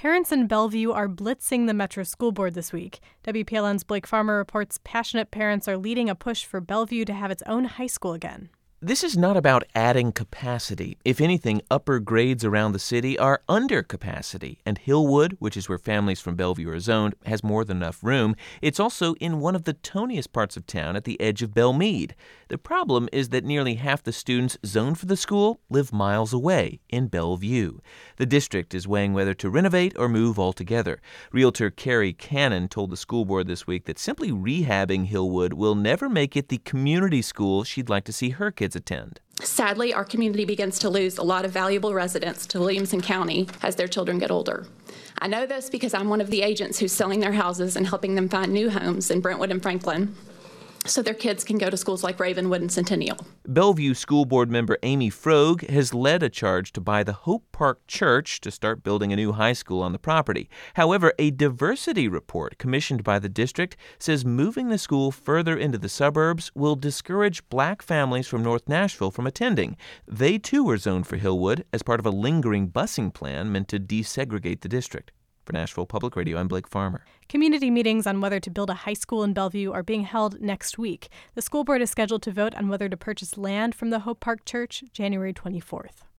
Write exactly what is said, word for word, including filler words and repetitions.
Parents in Bellevue are blitzing the Metro School Board this week. W P L N's Blake Farmer reports passionate parents are leading a push for Bellevue to have its own high school again. This is not about adding capacity. If anything, upper grades around the city are under capacity, and Hillwood, which is where families from Bellevue are zoned, has more than enough room. It's also in one of the toniest parts of town at the edge of Belmead. The problem is that nearly half the students zoned for the school live miles away in Bellevue. The district is weighing whether to renovate or move altogether. Realtor Carrie Cannon told the school board this week that simply rehabbing Hillwood will never make it the community school she'd like to see her kids attend. Sadly, our community begins to lose a lot of valuable residents to Williamson County as their children get older. I know this because I'm one of the agents who's selling their houses and helping them find new homes in Brentwood and Franklin, so their kids can go to schools like Ravenwood and Centennial. Bellevue School Board member Amy Froeg has led a charge to buy the Hope Park Church to start building a new high school on the property. However, a diversity report commissioned by the district says moving the school further into the suburbs will discourage black families from North Nashville from attending. They, too, were zoned for Hillwood as part of a lingering busing plan meant to desegregate the district. For Nashville Public Radio, I'm Blake Farmer. Community meetings on whether to build a high school in Bellevue are being held next week. The school board is scheduled to vote on whether to purchase land from the Hope Park Church January twenty-fourth.